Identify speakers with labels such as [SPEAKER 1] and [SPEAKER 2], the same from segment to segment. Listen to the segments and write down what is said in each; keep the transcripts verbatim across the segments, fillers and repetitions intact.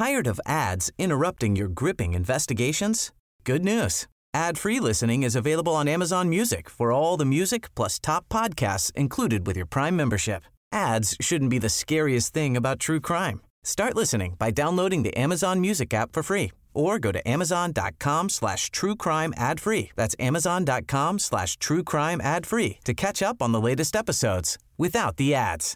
[SPEAKER 1] Tired of ads interrupting your gripping investigations? Good news. Ad-free listening is available on Amazon Music for all the music plus top podcasts included with your Prime membership. Ads shouldn't be the scariest thing about true crime. Start listening by downloading the Amazon Music app for free or go to amazon.com slash true crime ad free. That's amazon.com slash true crime ad free to catch up on the latest episodes without the ads.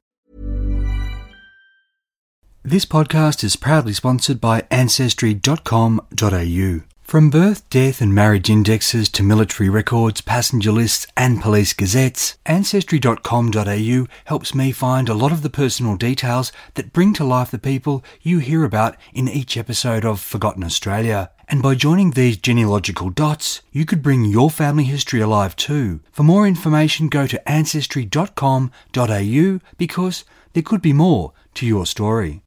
[SPEAKER 2] This podcast is proudly sponsored by ancestry dot com dot a u. From birth, death and marriage indexes to military records, passenger lists and police gazettes, ancestry dot com dot a u helps me find a lot of the personal details that bring to life the people you hear about in each episode of Forgotten Australia. And by joining these genealogical dots, you could bring your family history alive too. For more information, go to ancestry dot com dot a u because there could be more to your story.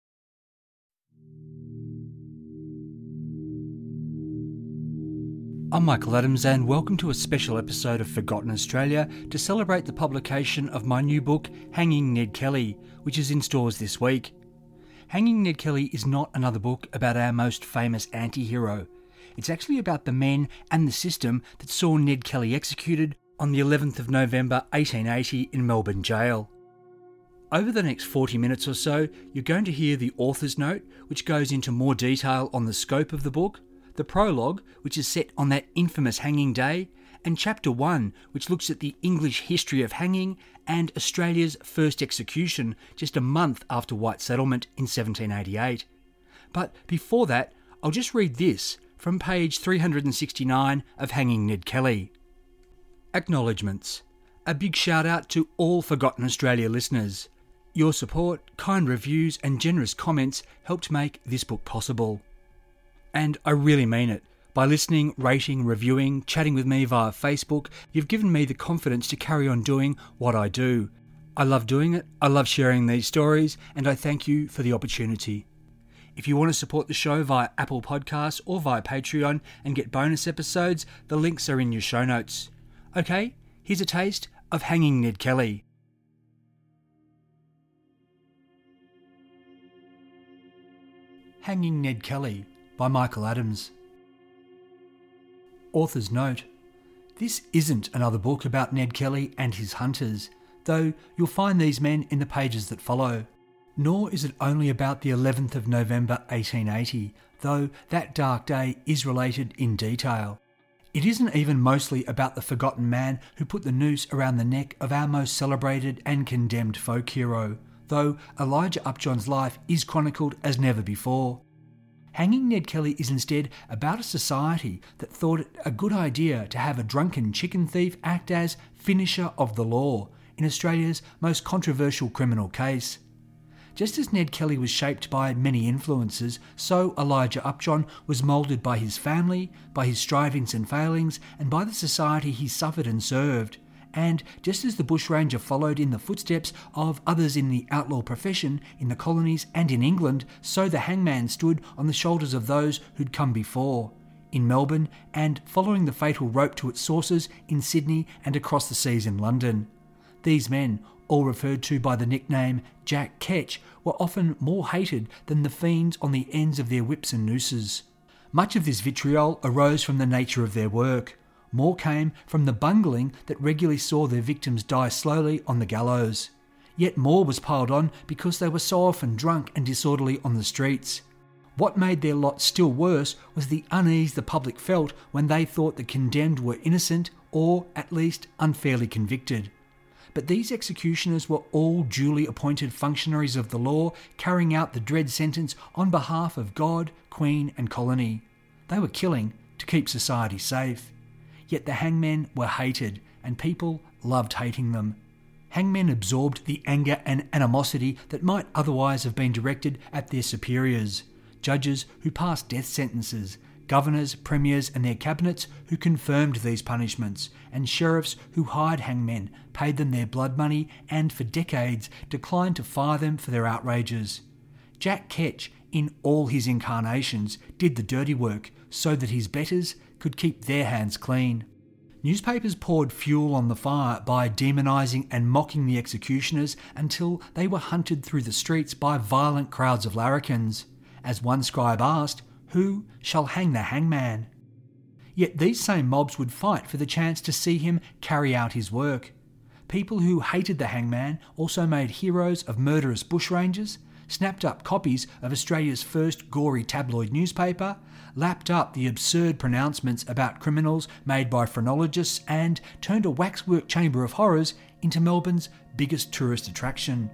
[SPEAKER 2] I'm Michael Adams and welcome to a special episode of Forgotten Australia to celebrate the publication of my new book, Hanging Ned Kelly, which is in stores this week. Hanging Ned Kelly is not another book about our most famous anti-hero. It's actually about the men and the system that saw Ned Kelly executed on the eleventh of November eighteen eighty in Melbourne Jail. Over the next forty minutes or so, you're going to hear the author's note, which goes into more detail on the scope of the book, the prologue, which is set on that infamous hanging day, and chapter one, which looks at the English history of hanging and Australia's first execution just a month after white settlement in seventeen eighty-eight. But before that, I'll just read this from page three hundred sixty-nine of Hanging Ned Kelly. Acknowledgements. A big shout out to all Forgotten Australia listeners. Your support, kind reviews and generous comments helped make this book possible. And I really mean it. By listening, rating, reviewing, chatting with me via Facebook, you've given me the confidence to carry on doing what I do. I love doing it, I love sharing these stories, and I thank you for the opportunity. If you want to support the show via Apple Podcasts or via Patreon and get bonus episodes, the links are in your show notes. Okay, here's a taste of Hanging Ned Kelly. Hanging Ned Kelly by Michael Adams. Author's note. This isn't another book about Ned Kelly and his hunters, though you'll find these men in the pages that follow. Nor is it only about the eleventh of November eighteen eighty, though that dark day is related in detail. It isn't even mostly about the forgotten man who put the noose around the neck of our most celebrated and condemned folk hero, though Elijah Upjohn's life is chronicled as never before. Hanging Ned Kelly is instead about a society that thought it a good idea to have a drunken chicken thief act as finisher of the law in Australia's most controversial criminal case. Just as Ned Kelly was shaped by many influences, so Elijah Upjohn was moulded by his family, by his strivings and failings, and by the society he suffered and served. And just as the bushranger followed in the footsteps of others in the outlaw profession in the colonies and in England, so the hangman stood on the shoulders of those who'd come before, in Melbourne and following the fatal rope to its sources in Sydney and across the seas in London. These men, all referred to by the nickname Jack Ketch, were often more hated than the fiends on the ends of their whips and nooses. Much of this vitriol arose from the nature of their work. More came from the bungling that regularly saw their victims die slowly on the gallows. Yet more was piled on because they were so often drunk and disorderly on the streets. What made their lot still worse was the unease the public felt when they thought the condemned were innocent or, at least, unfairly convicted. But these executioners were all duly appointed functionaries of the law carrying out the dread sentence on behalf of God, Queen and colony. They were killing to keep society safe. Yet the hangmen were hated, and people loved hating them. Hangmen absorbed the anger and animosity that might otherwise have been directed at their superiors, judges who passed death sentences, governors, premiers and their cabinets who confirmed these punishments, and sheriffs who hired hangmen, paid them their blood money and for decades declined to fire them for their outrages. Jack Ketch, in all his incarnations, did the dirty work so that his betters could keep their hands clean. Newspapers poured fuel on the fire by demonising and mocking the executioners until they were hunted through the streets by violent crowds of larrikins. as one scribe asked, "Who shall hang the hangman?" Yet these same mobs would fight for the chance to see him carry out his work. People who hated the hangman also made heroes of murderous bushrangers, snapped up copies of Australia's first gory tabloid newspaper, lapped up the absurd pronouncements about criminals made by phrenologists, and turned a waxwork chamber of horrors into Melbourne's biggest tourist attraction.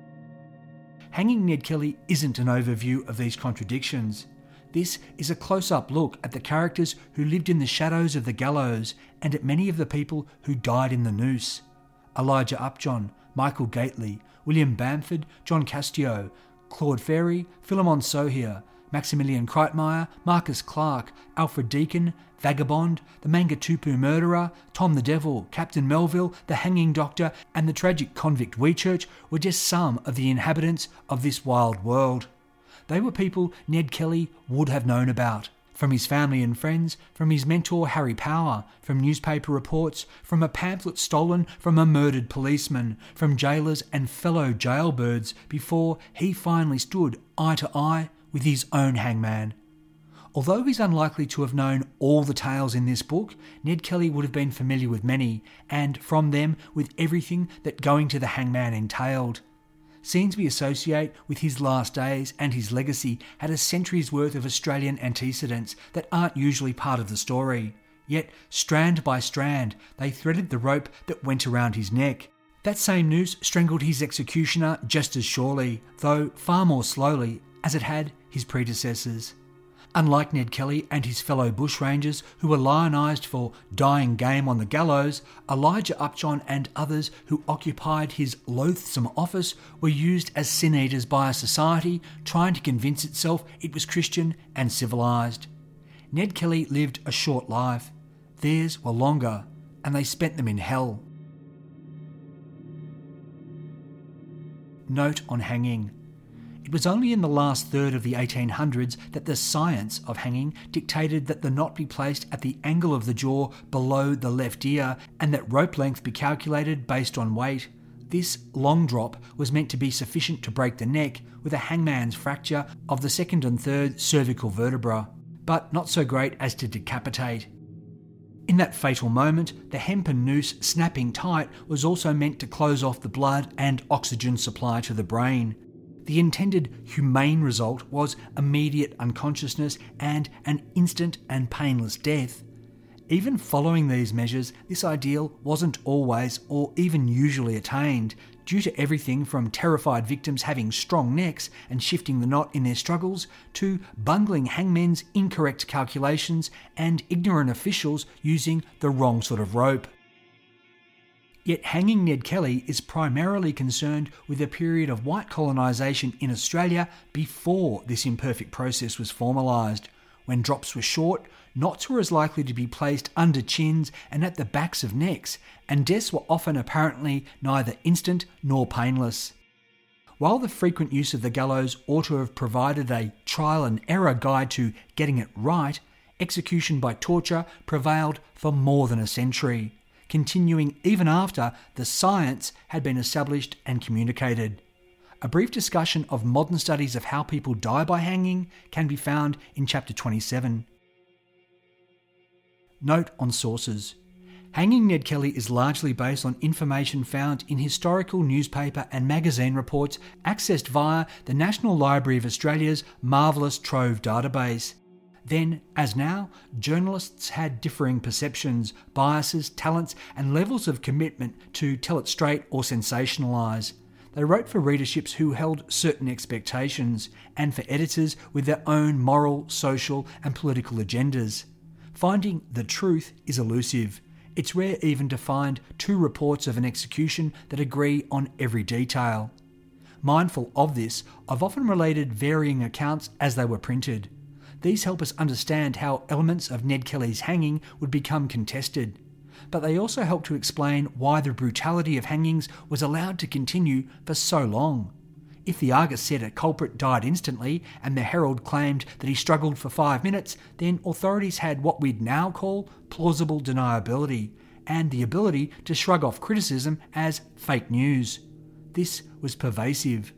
[SPEAKER 2] Hanging Ned Kelly isn't an overview of these contradictions. This is a close-up look at the characters who lived in the shadows of the gallows and at many of the people who died in the noose. Elijah Upjohn, Michael Gately, William Bamford, John Castio, Claude Ferry, Philemon Sohier, Maximilian Kreitmeyer, Marcus Clark, Alfred Deakin, Vagabond, the Mangatupu murderer, Tom the Devil, Captain Melville, the Hanging Doctor, and the tragic convict Wheatchurch were just some of the inhabitants of this wild world. They were people Ned Kelly would have known about. From his family and friends, from his mentor Harry Power, from newspaper reports, from a pamphlet stolen from a murdered policeman, from jailers and fellow jailbirds before he finally stood eye to eye with his own hangman. Although he's unlikely to have known all the tales in this book, Ned Kelly would have been familiar with many, and from them with everything that going to the hangman entailed. Scenes we associate with his last days and his legacy had a century's worth of Australian antecedents that aren't usually part of the story. Yet, strand by strand, they threaded the rope that went around his neck. That same noose strangled his executioner just as surely, though far more slowly, as it had his predecessors. Unlike Ned Kelly and his fellow bushrangers who were lionised for dying game on the gallows, Elijah Upjohn and others who occupied his loathsome office were used as sin-eaters by a society trying to convince itself it was Christian and civilised. Ned Kelly lived a short life. Theirs were longer, and they spent them in hell. Note on hanging. It was only in the last third of the eighteen hundreds that the science of hanging dictated that the knot be placed at the angle of the jaw below the left ear and that rope length be calculated based on weight. This long drop was meant to be sufficient to break the neck with a hangman's fracture of the second and third cervical vertebra, but not so great as to decapitate. In that fatal moment, the hempen noose snapping tight was also meant to close off the blood and oxygen supply to the brain. The intended humane result was immediate unconsciousness and an instant and painless death. Even following these measures, this ideal wasn't always or even usually attained, due to everything from terrified victims having strong necks and shifting the knot in their struggles, to bungling hangmen's incorrect calculations and ignorant officials using the wrong sort of rope. Yet Hanging Ned Kelly is primarily concerned with a period of white colonisation in Australia before this imperfect process was formalised. When drops were short, knots were as likely to be placed under chins and at the backs of necks, and deaths were often apparently neither instant nor painless. While the frequent use of the gallows ought to have provided a trial and error guide to getting it right, execution by torture prevailed for more than a century, continuing even after the science had been established and communicated. A brief discussion of modern studies of how people die by hanging can be found in chapter twenty-seven. Note on sources. Hanging Ned Kelly is largely based on information found in historical newspaper and magazine reports accessed via the National Library of Australia's marvellous Trove database. Then, as now, journalists had differing perceptions, biases, talents, and levels of commitment to tell it straight or sensationalise. They wrote for readerships who held certain expectations, and for editors with their own moral, social, and political agendas. Finding the truth is elusive. It's rare even to find two reports of an execution that agree on every detail. Mindful of this, I've often related varying accounts as they were printed. These help us understand how elements of Ned Kelly's hanging would become contested. But they also help to explain why the brutality of hangings was allowed to continue for so long. If the Argus said a culprit died instantly and the Herald claimed that he struggled for five minutes, then authorities had what we'd now call plausible deniability and the ability to shrug off criticism as fake news. This was pervasive.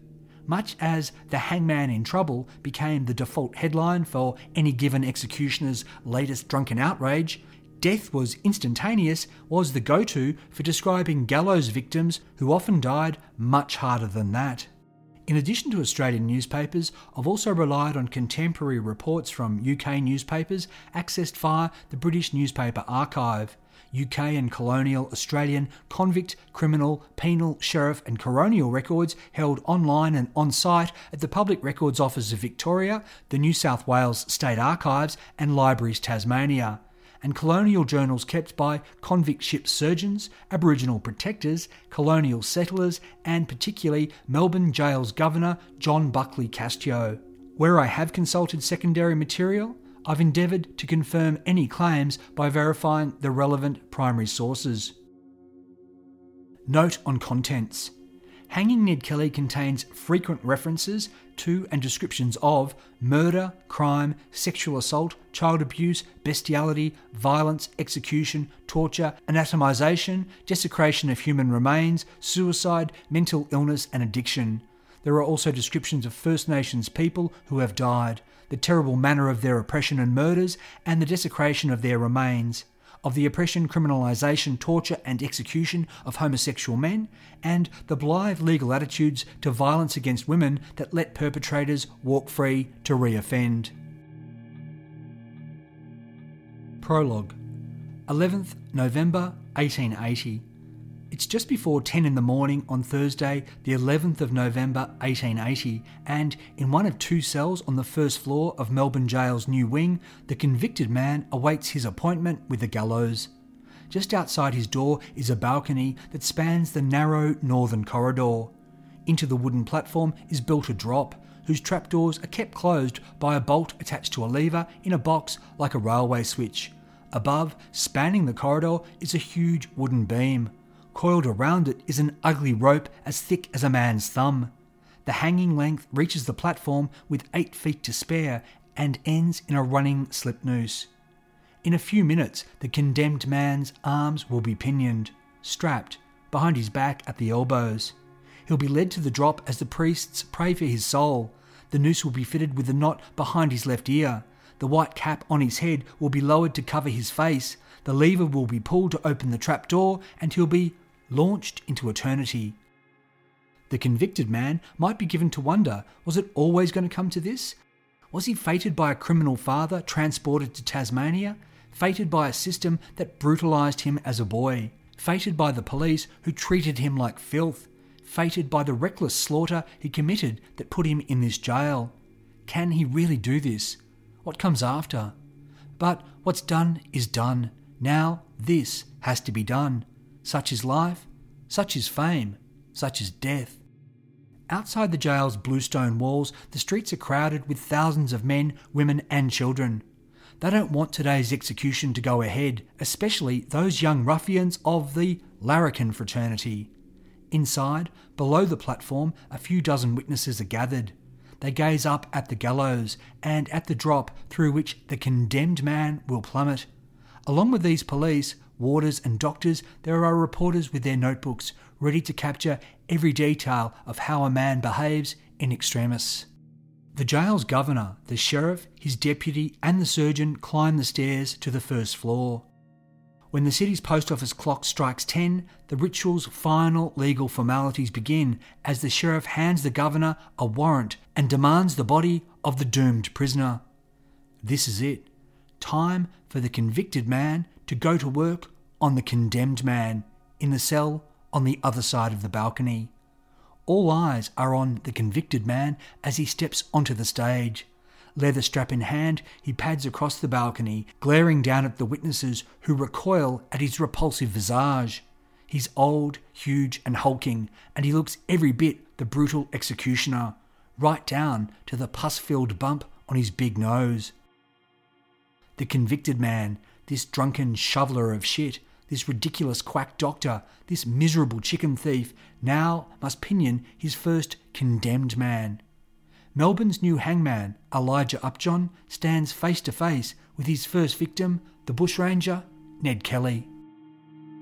[SPEAKER 2] Much as the hangman in trouble became the default headline for any given executioner's latest drunken outrage, death was instantaneous was the go-to for describing gallows victims who often died much harder than that. In addition to Australian newspapers, I've also relied on contemporary reports from U K newspapers accessed via the British Newspaper Archive. U K and colonial Australian convict, criminal, penal, sheriff and coronial records held online and on-site at the Public Records Office of Victoria, the New South Wales State Archives and Libraries Tasmania, and colonial journals kept by convict ship surgeons, Aboriginal protectors, colonial settlers and particularly Melbourne Jail's Governor John Buckley Castio. Where I have consulted secondary material, I've endeavoured to confirm any claims by verifying the relevant primary sources. Note on contents. Hanging Ned Kelly contains frequent references to and descriptions of murder, crime, sexual assault, child abuse, bestiality, violence, execution, torture, anatomization, desecration of human remains, suicide, mental illness and addiction. There are also descriptions of First Nations people who have died, the terrible manner of their oppression and murders, and the desecration of their remains, of the oppression, criminalisation, torture and execution of homosexual men, and the blithe legal attitudes to violence against women that let perpetrators walk free to re-offend. Prologue. eleventh November eighteen eighty. It's just before ten in the morning on Thursday, the eleventh of November eighteen eighty, and in one of two cells on the first floor of Melbourne Jail's new wing, the convicted man awaits his appointment with the gallows. Just outside his door is a balcony that spans the narrow northern corridor. Into the wooden platform is built a drop, whose trapdoors are kept closed by a bolt attached to a lever in a box like a railway switch. Above, spanning the corridor, is a huge wooden beam. Coiled around it is an ugly rope as thick as a man's thumb. The hanging length reaches the platform with eight feet to spare and ends in a running slip noose. In a few minutes, the condemned man's arms will be pinioned, strapped, behind his back at the elbows. He'll be led to the drop as the priests pray for his soul. The noose will be fitted with a knot behind his left ear. The white cap on his head will be lowered to cover his face. The lever will be pulled to open the trapdoor and he'll be launched into eternity. The convicted man might be given to wonder, was it always going to come to this? Was he fated by a criminal father transported to Tasmania? Fated by a system that brutalised him as a boy? Fated by the police who treated him like filth? Fated by the reckless slaughter he committed that put him in this jail? Can he really do this? What comes after? But what's done is done. Now this has to be done. Such is life, such is fame, such is death. Outside the jail's bluestone walls, the streets are crowded with thousands of men, women and children. They don't want today's execution to go ahead, especially those young ruffians of the Larrikin fraternity. Inside, below the platform, a few dozen witnesses are gathered. They gaze up at the gallows and at the drop through which the condemned man will plummet. Along with these police, warders and doctors, there are reporters with their notebooks, ready to capture every detail of how a man behaves in extremis. The jail's governor, the sheriff, his deputy and the surgeon climb the stairs to the first floor. When the city's post office clock strikes ten, the ritual's final legal formalities begin as the sheriff hands the governor a warrant and demands the body of the doomed prisoner. This is it. Time for the convicted man to go to work on the condemned man in the cell on the other side of the balcony. All eyes are on the convicted man as he steps onto the stage. Leather strap in hand, he pads across the balcony, glaring down at the witnesses who recoil at his repulsive visage. He's old, huge and hulking, and he looks every bit the brutal executioner, right down to the pus-filled bump on his big nose. The convicted man, this drunken shoveler of shit, this ridiculous quack doctor, this miserable chicken thief, now must pinion his first condemned man. Melbourne's new hangman, Elijah Upjohn, stands face to face with his first victim, the bushranger, Ned Kelly.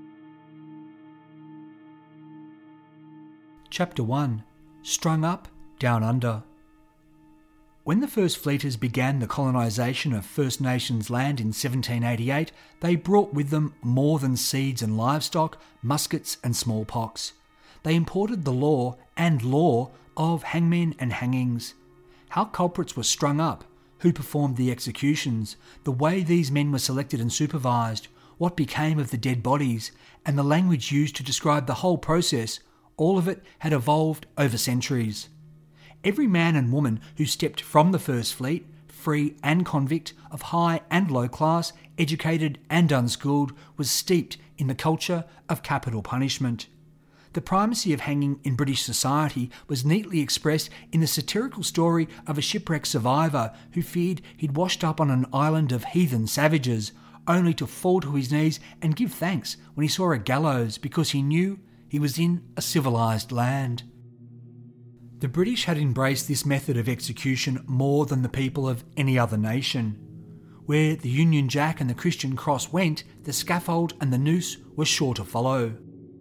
[SPEAKER 2] Chapter one. Strung Up Down Under. When the First Fleeters began the colonisation of First Nations land in seventeen eighty-eight, they brought with them more than seeds and livestock, muskets and smallpox. They imported the law and law of hangmen and hangings. How culprits were strung up, who performed the executions, the way these men were selected and supervised, what became of the dead bodies, and the language used to describe the whole process, all of it had evolved over centuries. Every man and woman who stepped from the First Fleet, free and convict, of high and low class, educated and unschooled, was steeped in the culture of capital punishment. The primacy of hanging in British society was neatly expressed in the satirical story of a shipwreck survivor who feared he'd washed up on an island of heathen savages, only to fall to his knees and give thanks when he saw a gallows because he knew he was in a civilised land. The British had embraced this method of execution more than the people of any other nation. Where the Union Jack and the Christian Cross went, the scaffold and the noose were sure to follow.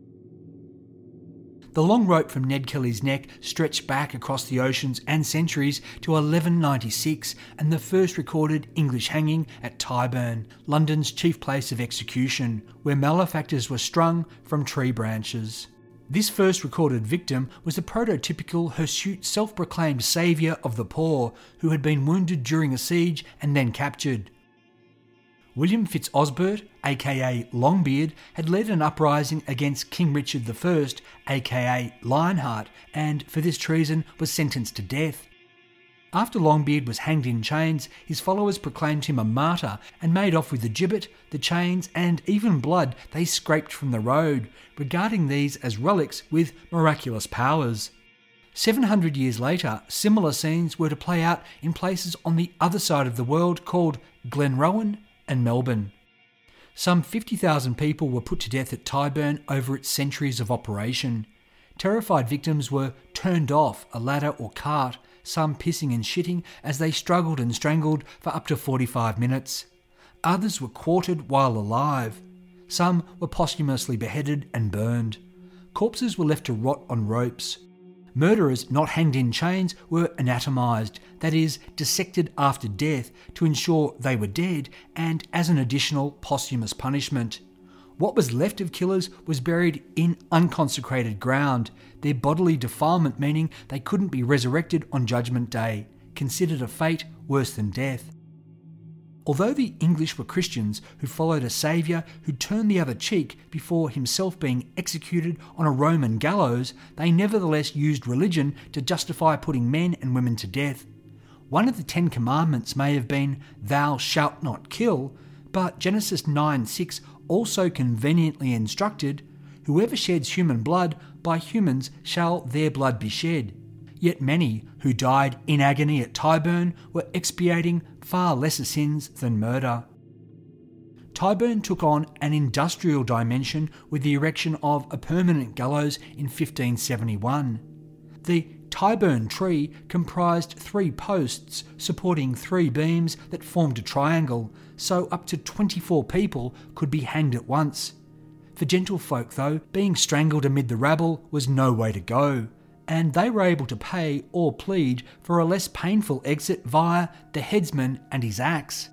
[SPEAKER 2] The long rope from Ned Kelly's neck stretched back across the oceans and centuries to eleven ninety-six and the first recorded English hanging at Tyburn, London's chief place of execution, where malefactors were strung from tree branches. This first recorded victim was the prototypical hirsute self-proclaimed saviour of the poor who had been wounded during a siege and then captured. William Fitzosbert, aka Longbeard, had led an uprising against King Richard the First, aka Lionheart, and for this treason was sentenced to death. After Longbeard was hanged in chains, his followers proclaimed him a martyr and made off with the gibbet, the chains and even blood they scraped from the road, regarding these as relics with miraculous powers. Seven hundred years later, similar scenes were to play out in places on the other side of the world called Glenrowan and Melbourne. Some fifty thousand people were put to death at Tyburn over its centuries of operation. Terrified victims were turned off a ladder or cart, some pissing and shitting as they struggled and strangled for up to forty-five minutes. Others were quartered while alive. Some were posthumously beheaded and burned. Corpses were left to rot on ropes. Murderers not hanged in chains were anatomised, that is, dissected after death to ensure they were dead and as an additional posthumous punishment. What was left of killers was buried in unconsecrated ground, their bodily defilement meaning they couldn't be resurrected on Judgment Day, considered a fate worse than death. Although the English were Christians who followed a saviour who turned the other cheek before himself being executed on a Roman gallows, they nevertheless used religion to justify putting men and women to death. One of the Ten Commandments may have been, "Thou shalt not kill," but Genesis nine six also conveniently instructed, "Whoever sheds human blood, by humans shall their blood be shed." Yet many who died in agony at Tyburn were expiating far lesser sins than murder. Tyburn took on an industrial dimension with the erection of a permanent gallows in fifteen seventy-one. The Tyburn tree comprised three posts supporting three beams that formed a triangle, so up to twenty-four people could be hanged at once. For gentlefolk, though, being strangled amid the rabble was no way to go, and they were able to pay or plead for a less painful exit via the headsman and his axe.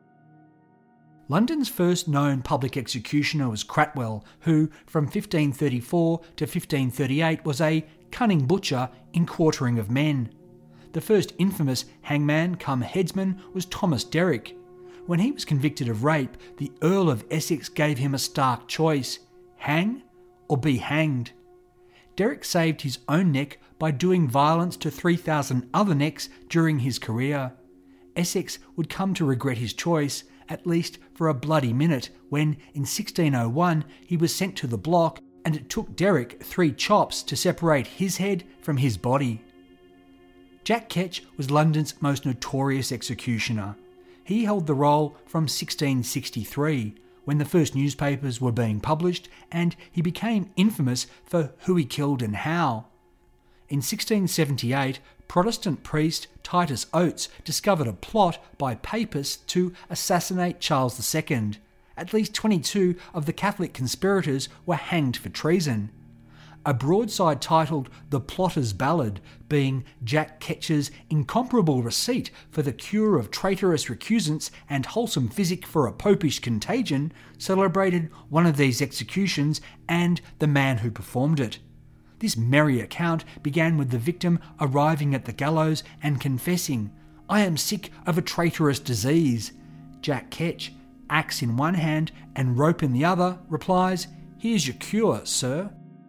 [SPEAKER 2] London's first known public executioner was Cratwell, who from fifteen thirty-four to fifteen thirty-eight was a cunning butcher in quartering of men. The first infamous hangman come headsman was Thomas Derrick. When he was convicted of rape, the Earl of Essex gave him a stark choice: hang or be hanged. Derrick saved his own neck by doing violence to three thousand other necks during his career. Essex would come to regret his choice, at least for a bloody minute, when in sixteen oh one he was sent to the block and it took Derrick three chops to separate his head from his body. Jack Ketch was London's most notorious executioner. He held the role from sixteen sixty-three, when the first newspapers were being published, and he became infamous for who he killed and how. In sixteen seventy-eight, Protestant priest Titus Oates discovered a plot by papists to assassinate Charles the Second. At least twenty-two of the Catholic conspirators were hanged for treason. a broadside titled The Plotter's Ballad, being Jack Ketch's incomparable receipt for the cure of traitorous recusants and wholesome physic for a popish contagion, celebrated one of these executions and the man who performed it. This merry account began with the victim arriving at the gallows and confessing, "I am sick of a traitorous disease." Jack Ketch, axe in one hand and rope in the other, replies, "Here's your cure, sir."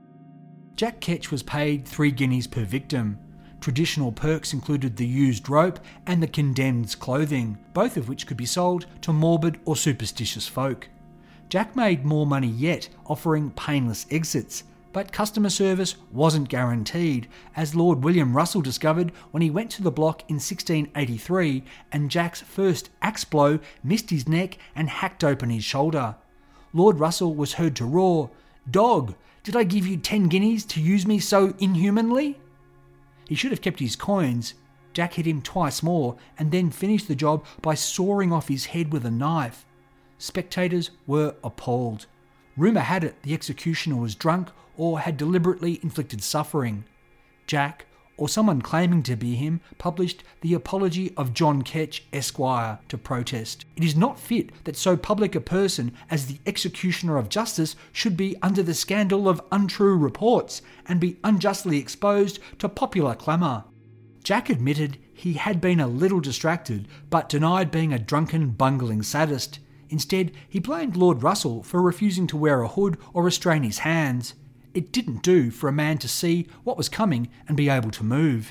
[SPEAKER 2] Jack Ketch was paid three guineas per victim. Traditional perks included the used rope and the condemned's clothing, both of which could be sold to morbid or superstitious folk. Jack made more money yet, offering painless exits, but customer service wasn't guaranteed, as Lord William Russell discovered when he went to the block in sixteen eighty-three and Jack's first axe blow missed his neck and hacked open his shoulder. Lord Russell was heard to roar, "Dog, did I give you ten guineas to use me so inhumanly?" He should have kept his coins. Jack hit him twice more and then finished the job by sawing off his head with a knife. Spectators were appalled. Rumour had it the executioner was drunk or had deliberately inflicted suffering. Jack, or someone claiming to be him, published the Apology of John Ketch, Esquire, to protest. It is not fit that so public a person as the executioner of justice should be under the scandal of untrue reports and be unjustly exposed to popular clamour. Jack admitted he had been a little distracted, but denied being a drunken, bungling sadist. Instead, he blamed Lord Russell for refusing to wear a hood or restrain his hands. It didn't do for a man to see what was coming and be able to move.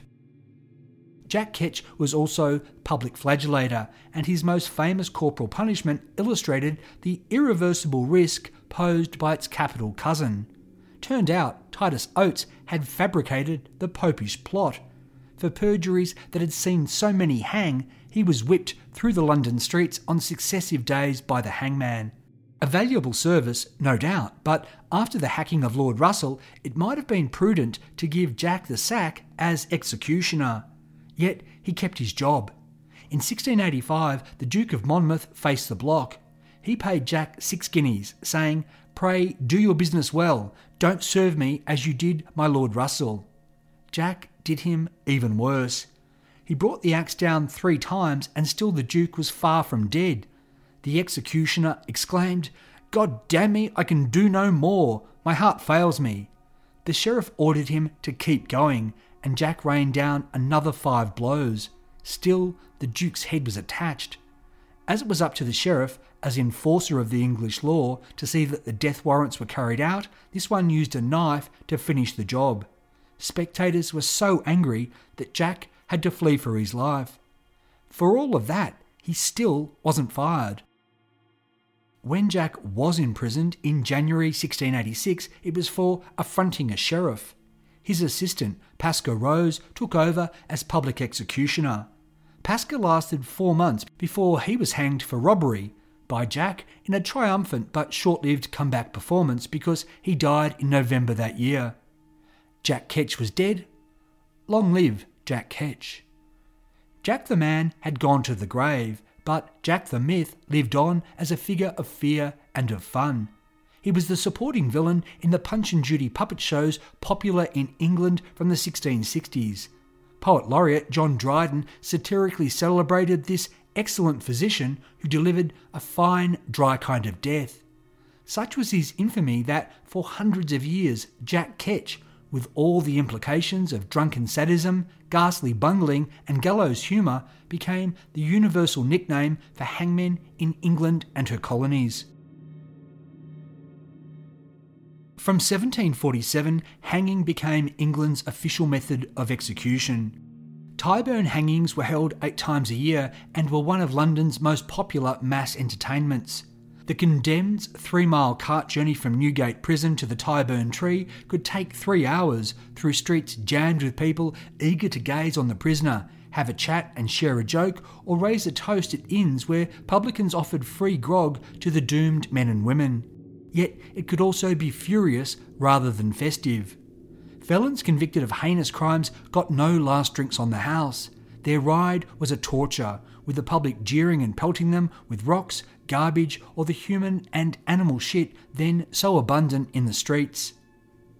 [SPEAKER 2] Jack Ketch was also public flagellator, and his most famous corporal punishment illustrated the irreversible risk posed by its capital cousin. Turned out Titus Oates had fabricated the popish plot. For perjuries that had seen so many hang, he was whipped through the London streets on successive days by the hangman. A valuable service, no doubt, but after the hacking of Lord Russell, it might have been prudent to give Jack the sack as executioner. Yet he kept his job. In sixteen eighty-five, the Duke of Monmouth faced the block. He paid Jack six guineas, saying, "Pray do your business well. Don't serve me as you did my Lord Russell." Jack did him even worse. He brought the axe down three times and still the Duke was far from dead. The executioner exclaimed, "God damn me, I can do no more. My heart fails me." The sheriff ordered him to keep going, and Jack rained down another five blows. Still, the Duke's head was attached. As it was up to the sheriff, as enforcer of the English law, to see that the death warrants were carried out, this one used a knife to finish the job. Spectators were so angry that Jack had to flee for his life. For all of that, he still wasn't fired. When Jack was imprisoned in January sixteen eighty-six, it was for affronting a sheriff. His assistant, Pascoe Rose, took over as public executioner. Pascoe lasted four months before he was hanged for robbery by Jack in a triumphant but short-lived comeback performance because he died in November that year. Jack Ketch was dead. Long live Jack Ketch. Jack the man had gone to the grave, but Jack the myth lived on as a figure of fear and of fun. He was the supporting villain in the Punch and Judy puppet shows popular in England from the sixteen sixties. Poet laureate John Dryden satirically celebrated this excellent physician who delivered a fine, dry kind of death. Such was his infamy that for hundreds of years Jack Ketch, with all the implications of drunken sadism, ghastly bungling and gallows humour, became the universal nickname for hangmen in England and her colonies. From seventeen forty-seven, hanging became England's official method of execution. Tyburn hangings were held eight times a year and were one of London's most popular mass entertainments. The condemned's three-mile cart journey from Newgate Prison to the Tyburn Tree could take three hours through streets jammed with people eager to gaze on the prisoner, have a chat and share a joke, or raise a toast at inns where publicans offered free grog to the doomed men and women. Yet it could also be furious rather than festive. Felons convicted of heinous crimes got no last drinks on the house. Their ride was a torture, with the public jeering and pelting them with rocks, garbage, or the human and animal shit then so abundant in the streets.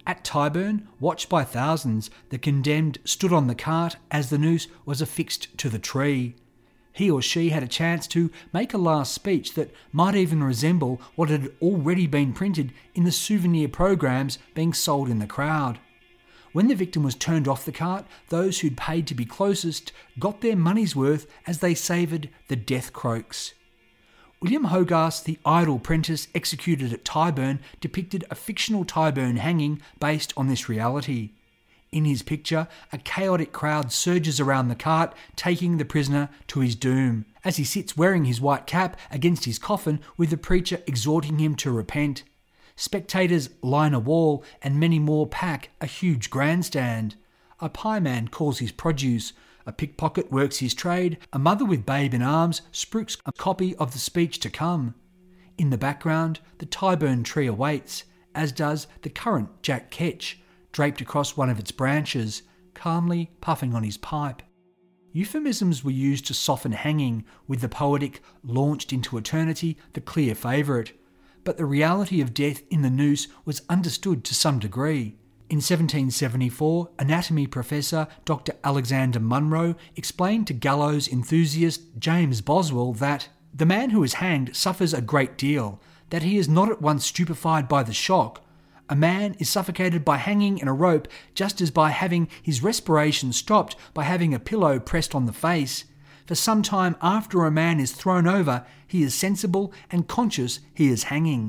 [SPEAKER 2] At Tyburn, watched by thousands, the condemned stood on the cart as the noose was affixed to the tree. He or she had a chance to make a last speech that might even resemble what had already been printed in the souvenir programs being sold in the crowd. When the victim was turned off the cart, those who'd paid to be closest got their money's worth as they savoured the death croaks. William Hogarth, the idle prentice executed at Tyburn, depicted a fictional Tyburn hanging based on this reality. In his picture, a chaotic crowd surges around the cart, taking the prisoner to his doom, as he sits wearing his white cap against his coffin with the preacher exhorting him to repent. Spectators line a wall and many more pack a huge grandstand. A pieman calls his produce, a pickpocket works his trade, a mother with babe in arms spruiks a copy of the speech to come. In the background, the Tyburn tree awaits, as does the current Jack Ketch, draped across one of its branches, calmly puffing on his pipe. Euphemisms were used to soften hanging, with the poetic launched into eternity the clear favourite. But the reality of death in the noose was understood to some degree. In seventeen seventy-four, anatomy professor Doctor Alexander Munro explained to gallows enthusiast James Boswell that the man who is hanged suffers a great deal, that he is not at once stupefied by the shock. A man is suffocated by hanging in a rope just as by having his respiration stopped by having a pillow pressed on the face. For some time after a man is thrown over, he is sensible and conscious he is hanging.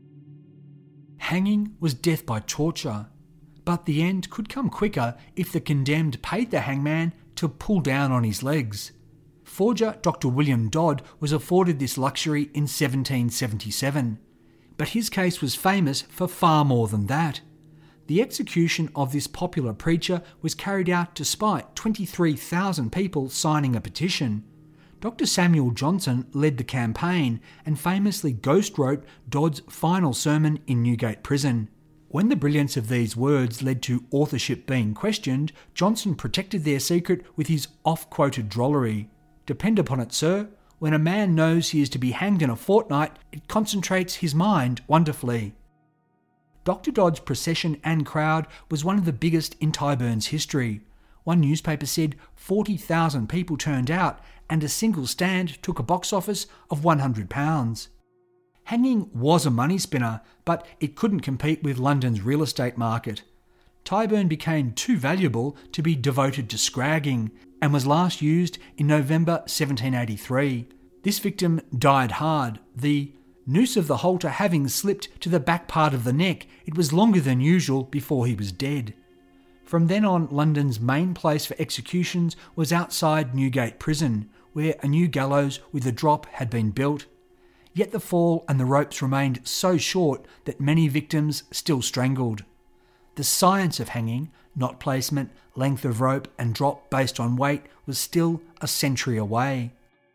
[SPEAKER 2] Hanging was death by torture, but the end could come quicker if the condemned paid the hangman to pull down on his legs. Forger Doctor William Dodd was afforded this luxury in seventeen seventy-seven, but his case was famous for far more than that. The execution of this popular preacher was carried out despite twenty-three thousand people signing a petition. Doctor Samuel Johnson led the campaign and famously ghost-wrote Dodd's final sermon in Newgate Prison. When the brilliance of these words led to authorship being questioned, Johnson protected their secret with his oft-quoted drollery. "Depend upon it, sir, when a man knows he is to be hanged in a fortnight, it concentrates his mind wonderfully." Doctor Dodd's procession and crowd was one of the biggest in Tyburn's history. One newspaper said forty thousand people turned out and a single stand took a box office of one hundred pounds. Hanging was a money spinner, but it couldn't compete with London's real estate market. Tyburn became too valuable to be devoted to scragging and was last used in November seventeen eighty-three. This victim died hard, the noose of the halter having slipped to the back part of the neck. It was longer than usual before he was dead. From then on, London's main place for executions was outside Newgate Prison, where a new gallows with a drop had been built. Yet the fall and the ropes remained so short that many victims still strangled. The science of hanging, not placement, length of rope and drop based on weight, was still a century away.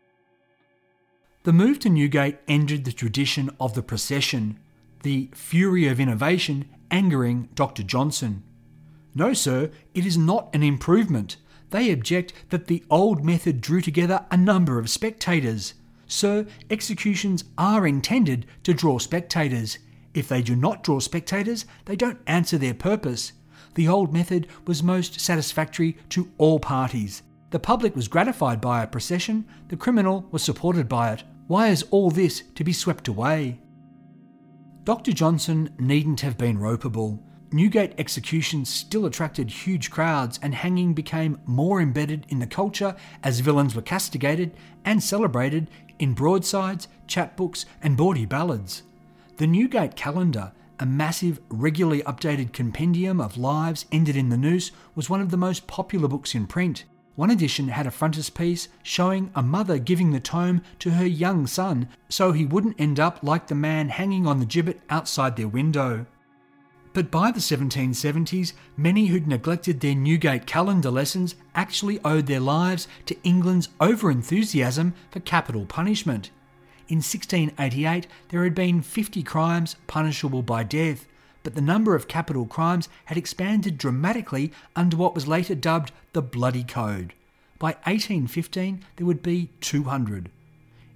[SPEAKER 2] The move to Newgate ended the tradition of the procession, the fury of innovation angering Doctor Johnson. "No, sir, it is not an improvement. They object that the old method drew together a number of spectators. Sir, executions are intended to draw spectators. If they do not draw spectators, they don't answer their purpose. The old method was most satisfactory to all parties. The public was gratified by a procession, the criminal was supported by it. Why is all this to be swept away?" Doctor Johnson needn't have been ropeable. Newgate executions still attracted huge crowds and hanging became more embedded in the culture as villains were castigated and celebrated in broadsides, chapbooks and bawdy ballads. The Newgate Calendar, a massive, regularly updated compendium of lives ended in the noose, was one of the most popular books in print. One edition had a frontispiece showing a mother giving the tome to her young son so he wouldn't end up like the man hanging on the gibbet outside their window. But by the seventeen seventies, many who'd neglected their Newgate Calendar lessons actually owed their lives to England's over-enthusiasm for capital punishment. In sixteen eighty-eight, there had been fifty crimes punishable by death, but the number of capital crimes had expanded dramatically under what was later dubbed the Bloody Code. By eighteen fifteen, there would be two hundred.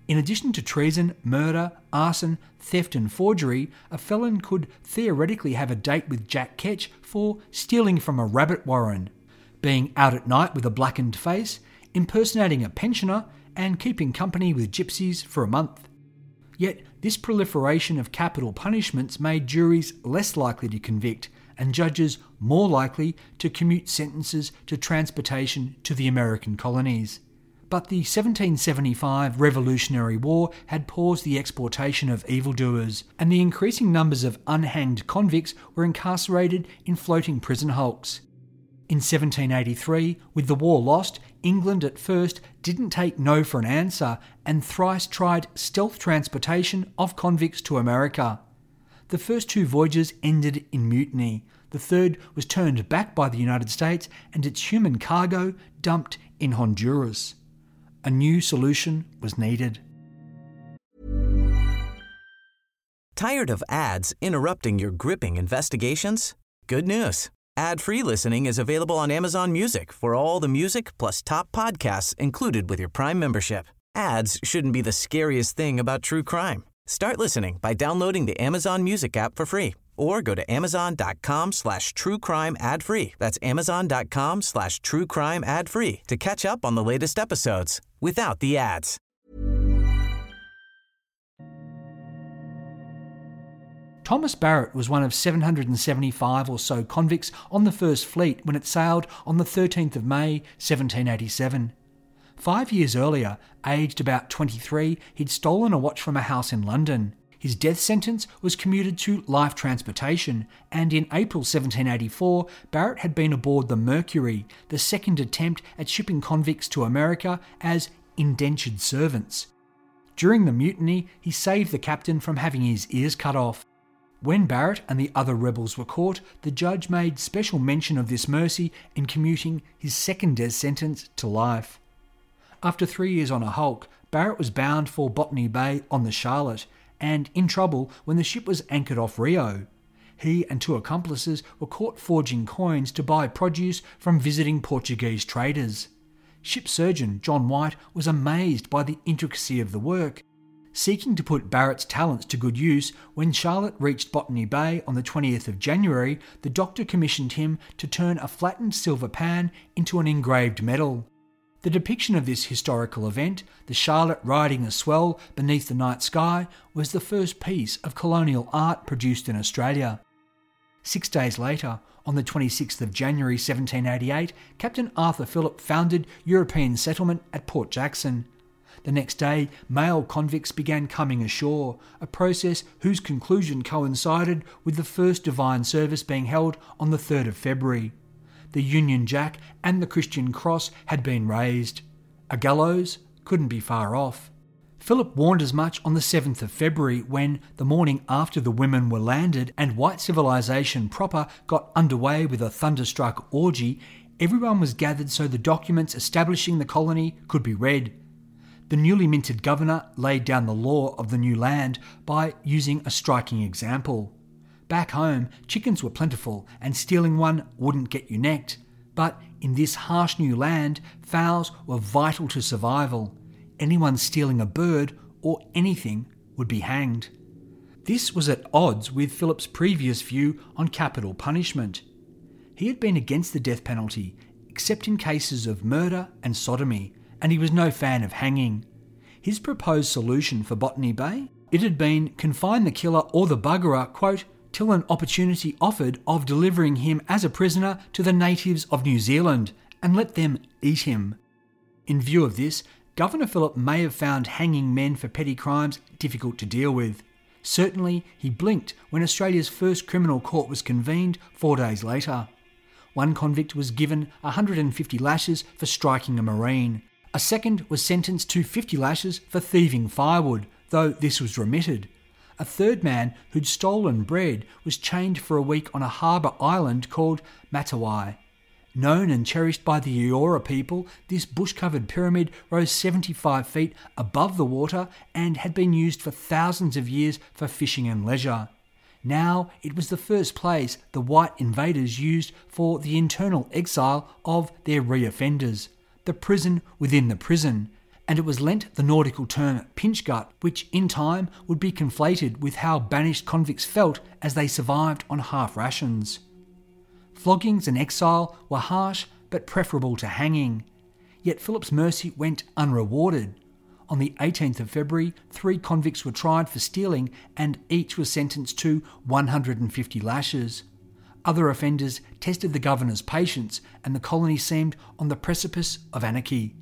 [SPEAKER 2] In addition to treason, murder, arson, theft and forgery, a felon could theoretically have a date with Jack Ketch for stealing from a rabbit warren, being out at night with a blackened face, impersonating a pensioner, and keeping company with gypsies for a month. Yet this proliferation of capital punishments made juries less likely to convict and judges more likely to commute sentences to transportation to the American colonies. But the seventeen seventy-five Revolutionary War had paused the exportation of evildoers, and the increasing numbers of unhanged convicts were incarcerated in floating prison hulks. In seventeen eighty-three, with the war lost, England at first didn't take no for an answer and thrice tried stealth transportation of convicts to America. The first two voyages ended in mutiny. The third was turned back by the United States and its human cargo dumped in Honduras. A new solution was needed.
[SPEAKER 1] Tired of ads interrupting your gripping investigations? Good news. Ad-free listening is available on Amazon Music for all the music plus top podcasts included with your Prime membership. Ads shouldn't be the scariest thing about true crime. Start listening by downloading the Amazon Music app for free or go to amazon.com slash true crime ad free. That's amazon.com slash true crime ad free to catch up on the latest episodes without the ads.
[SPEAKER 2] Thomas Barrett was one of seven hundred seventy-five or so convicts on the First Fleet when it sailed on the thirteenth of May, seventeen eighty-seven. Five years earlier, aged about twenty-three, he'd stolen a watch from a house in London. His death sentence was commuted to life transportation, and in April seventeen eighty-four, Barrett had been aboard the Mercury, the second attempt at shipping convicts to America as indentured servants. During the mutiny, he saved the captain from having his ears cut off. When Barrett and the other rebels were caught, the judge made special mention of this mercy in commuting his second death sentence to life. After three years on a hulk, Barrett was bound for Botany Bay on the Charlotte, and in trouble when the ship was anchored off Rio. He and two accomplices were caught forging coins to buy produce from visiting Portuguese traders. Ship surgeon John White was amazed by the intricacy of the work. Seeking to put Barrett's talents to good use, when Charlotte reached Botany Bay on the twentieth of January, the doctor commissioned him to turn a flattened silver pan into an engraved medal. The depiction of this historical event, the Charlotte riding a swell beneath the night sky, was the first piece of colonial art produced in Australia. Six days later, on the twenty-sixth of January seventeen eighty-eight, Captain Arthur Phillip founded European settlement at Port Jackson. The next day, male convicts began coming ashore, a process whose conclusion coincided with the first divine service being held on the third of February. The Union Jack and the Christian Cross had been raised. A gallows couldn't be far off. Phillip warned as much on the seventh of February when, the morning after the women were landed and white civilization proper got underway with a thunderstruck orgy, everyone was gathered so the documents establishing the colony could be read. The newly minted governor laid down the law of the new land by using a striking example. Back home, chickens were plentiful and stealing one wouldn't get you necked. But in this harsh new land, fowls were vital to survival. Anyone stealing a bird or anything would be hanged. This was at odds with Phillip's previous view on capital punishment. He had been against the death penalty, except in cases of murder and sodomy, and he was no fan of hanging. His proposed solution for Botany Bay? It had been confine the killer or the buggerer, quote, till an opportunity offered of delivering him as a prisoner to the natives of New Zealand, and let them eat him. In view of this, Governor Phillip may have found hanging men for petty crimes difficult to deal with. Certainly, he blinked when Australia's first criminal court was convened four days later. One convict was given one hundred fifty lashes for striking a marine. A second was sentenced to fifty lashes for thieving firewood, though this was remitted. A third man who'd stolen bread was chained for a week on a harbour island called Matawai. Known and cherished by the Eora people, this bush-covered pyramid rose seventy-five feet above the water and had been used for thousands of years for fishing and leisure. Now it was the first place the white invaders used for the internal exile of their re-offenders, the prison within the prison, and it was lent the nautical term pinchgut, which in time would be conflated with how banished convicts felt as they survived on half rations. Floggings and exile were harsh but preferable to hanging, yet Philip's mercy went unrewarded. On the eighteenth of February, three convicts were tried for stealing and each was sentenced to one hundred fifty lashes. Other offenders tested the governor's patience and the colony seemed on the precipice of anarchy.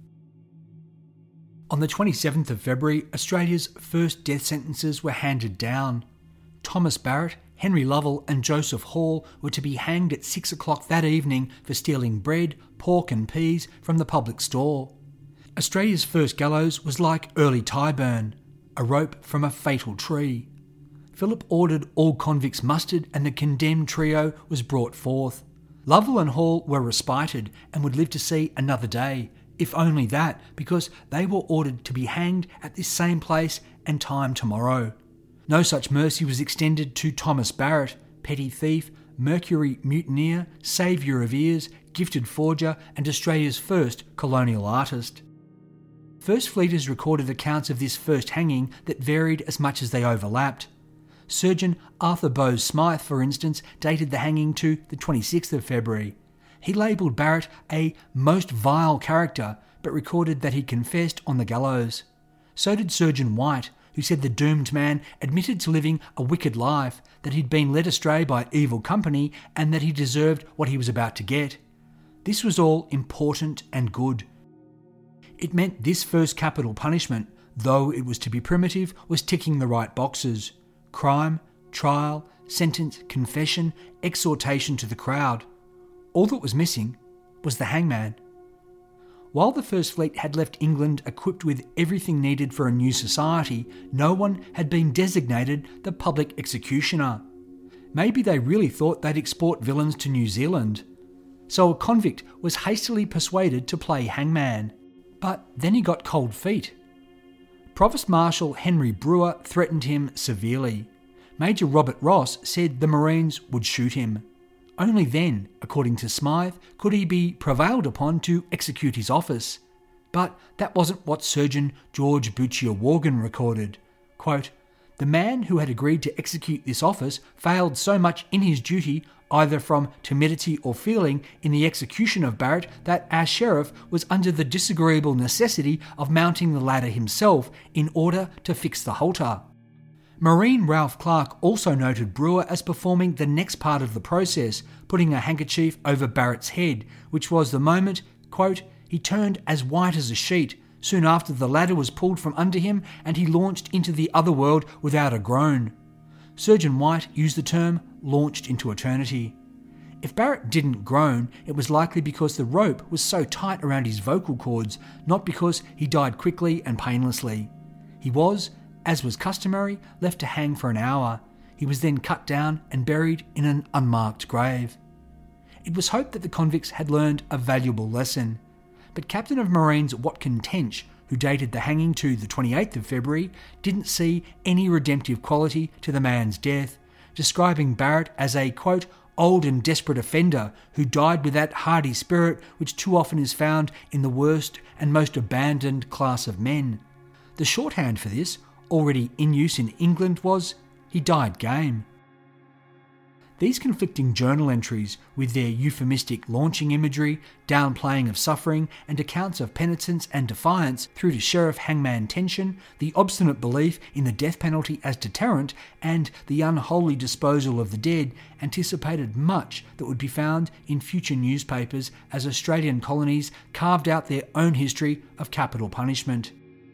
[SPEAKER 2] On the twenty-seventh of February, Australia's first death sentences were handed down. Thomas Barrett, Henry Lovell and Joseph Hall were to be hanged at six o'clock that evening for stealing bread, pork and peas from the public store. Australia's first gallows was like early Tyburn, a rope from a fatal tree. Philip ordered all convicts mustered and the condemned trio was brought forth. Lovell and Hall were respited and would live to see another day, if only that, because they were ordered to be hanged at this same place and time tomorrow. No such mercy was extended to Thomas Barrett, petty thief, Mercury mutineer, saviour of ears, gifted forger and Australia's first colonial artist. First Fleeters recorded accounts of this first hanging that varied as much as they overlapped. Surgeon Arthur Bowes Smythe, for instance, dated the hanging to the twenty-sixth of February. He labelled Barrett a most vile character, but recorded that he confessed on the gallows. So did Surgeon White, who said the doomed man admitted to living a wicked life, that he'd been led astray by evil company, and that he deserved what he was about to get. This was all important and good. It meant this first capital punishment, though it was to be primitive, was ticking the right boxes. Crime, trial, sentence, confession, exhortation to the crowd. All that was missing was the hangman. While the First Fleet had left England equipped with everything needed for a new society, no one had been designated the public executioner. Maybe they really thought they'd export villains to New Zealand. So a convict was hastily persuaded to play hangman. But then he got cold feet. Provost Marshal Henry Brewer threatened him severely. Major Robert Ross said the Marines would shoot him. Only then, according to Smythe, could he be prevailed upon to execute his office. But that wasn't what Surgeon George Bouchier Worgan recorded. Quote, "The man who had agreed to execute this office failed so much in his duty, either from timidity or feeling in the execution of Barrett, that our sheriff was under the disagreeable necessity of mounting the ladder himself in order to fix the halter." Marine Ralph Clark also noted Brewer as performing the next part of the process, putting a handkerchief over Barrett's head, which was the moment, quote, "he turned as white as a sheet. Soon after the ladder was pulled from under him and he launched into the other world without a groan." Surgeon White used the term launched into eternity. If Barrett didn't groan, it was likely because the rope was so tight around his vocal cords, not because he died quickly and painlessly. He was, as was customary, left to hang for an hour. He was then cut down and buried in an unmarked grave. It was hoped that the convicts had learned a valuable lesson. But Captain of Marines Watkin Tench, who dated the hanging to the twenty-eighth of February, didn't see any redemptive quality to the man's death, describing Barrett as a, quote, "old and desperate offender who died with that hardy spirit which too often is found in the worst and most abandoned class of men." The shorthand for this, already in use in England, was, "he died game." These conflicting journal entries, with their euphemistic launching imagery, downplaying of suffering, and accounts of penitence and defiance through to Sheriff Hangman tension, the obstinate belief in the death penalty as deterrent, and the unholy disposal of the dead, anticipated much that would be found in future newspapers as Australian colonies carved out their own history of capital punishment.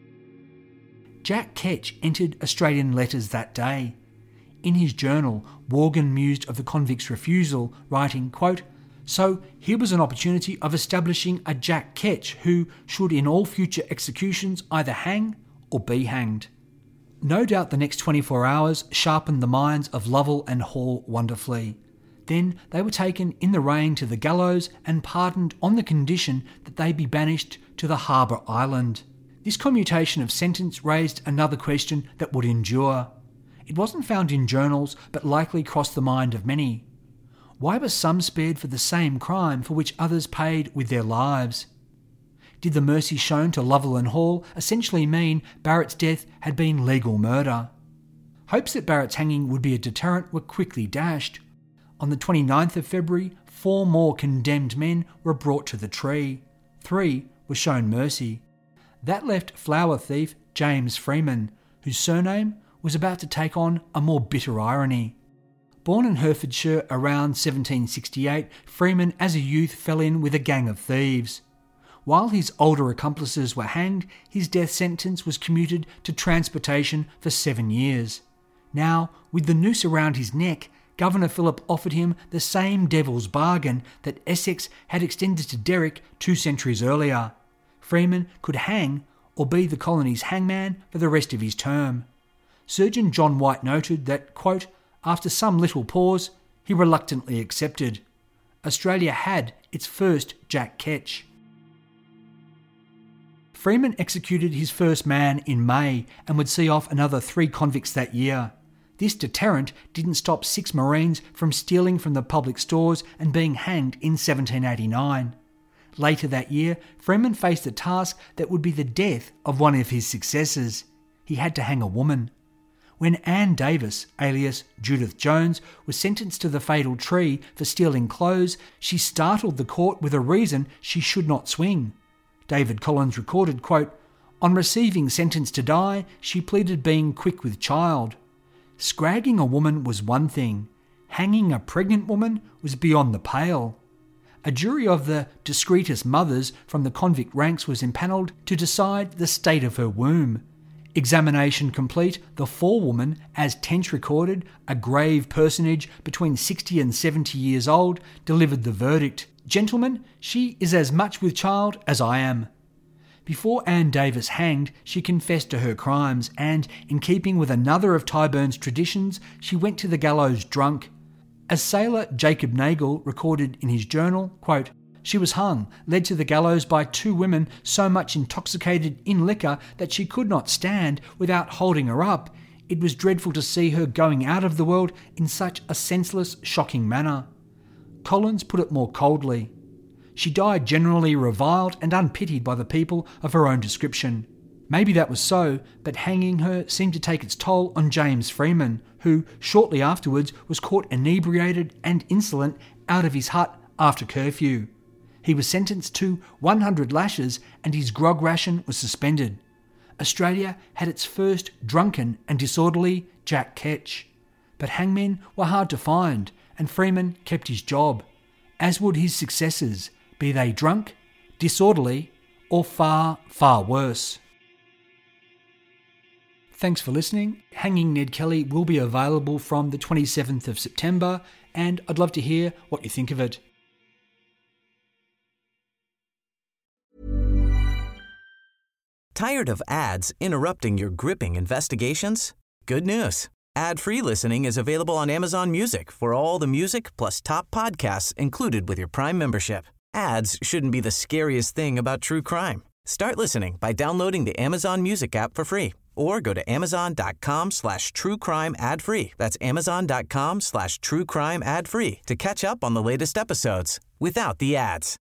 [SPEAKER 2] Jack Ketch entered Australian letters that day. In his journal, Worgan mused of the convict's refusal, writing, quote, "So here was an opportunity of establishing a Jack Ketch who should in all future executions either hang or be hanged." No doubt the next twenty-four hours sharpened the minds of Lovell and Hall wonderfully. Then they were taken in the rain to the gallows and pardoned on the condition that they be banished to the Harbour Island. This commutation of sentence raised another question that would endure. It wasn't found in journals, but likely crossed the mind of many. Why were some spared for the same crime for which others paid with their lives? did the mercy shown to Lovell and Hall essentially mean Barrett's death had been legal murder. Hopes that Barrett's hanging would be a deterrent were quickly dashed. On the twenty-ninth of February, four more condemned men were brought to the tree. Three were shown mercy. That left flower thief James Freeman, whose surname was about to take on a more bitter irony. Born in Herefordshire around seventeen sixty-eight, Freeman as a youth fell in with a gang of thieves. While his older accomplices were hanged, his death sentence was commuted to transportation for seven years. Now, with the noose around his neck, Governor Phillip offered him the same devil's bargain that Essex had extended to Derrick two centuries earlier. Freeman could hang or be the colony's hangman for the rest of his term. Surgeon John White noted that, quote, after some little pause, he reluctantly accepted. Australia had its first Jack Ketch. Freeman executed his first man in May and would see off another three convicts that year. This deterrent didn't stop six Marines from stealing from the public stores and being hanged in seventeen eighty-nine. Later that year, Freeman faced a task that would be the death of one of his successors. He had to hang a woman. When Anne Davis, alias Judith Jones, was sentenced to the fatal tree for stealing clothes, she startled the court with a reason she should not swing. David Collins recorded, quote, on receiving sentence to die, she pleaded being quick with child. Scragging a woman was one thing. Hanging a pregnant woman was beyond the pale. A jury of the discreetest mothers from the convict ranks was impanelled to decide the state of her womb. Examination complete, the forewoman, as Tench recorded, a grave personage between sixty and seventy years old, delivered the verdict. Gentlemen, she is as much with child as I am. Before Anne Davis hanged, she confessed to her crimes and, in keeping with another of Tyburn's traditions, she went to the gallows drunk. As sailor Jacob Nagle recorded in his journal, quote, she was hung, led to the gallows by two women so much intoxicated in liquor that she could not stand without holding her up. It was dreadful to see her going out of the world in such a senseless, shocking manner. Collins put it more coldly. She died generally reviled and unpitied by the people of her own description. Maybe that was so, but hanging her seemed to take its toll on James Freeman, who shortly afterwards was caught inebriated and insolent out of his hut after curfew. He was sentenced to one hundred lashes and his grog ration was suspended. Australia had its first drunken and disorderly Jack Ketch. But hangmen were hard to find and Freeman kept his job, as would his successors, be they drunk, disorderly, or far, far worse. Thanks for listening. Hanging Ned Kelly will be available from the twenty-seventh of September, and I'd love to hear what you think of it.
[SPEAKER 1] Tired of ads interrupting your gripping investigations? Good news. Ad-free listening is available on Amazon Music for all the music plus top podcasts included with your Prime membership. Ads shouldn't be the scariest thing about true crime. Start listening by downloading the Amazon Music app for free or go to amazon.com slash true crime ad free. That's amazon.com slash true crime ad free to catch up on the latest episodes without the ads.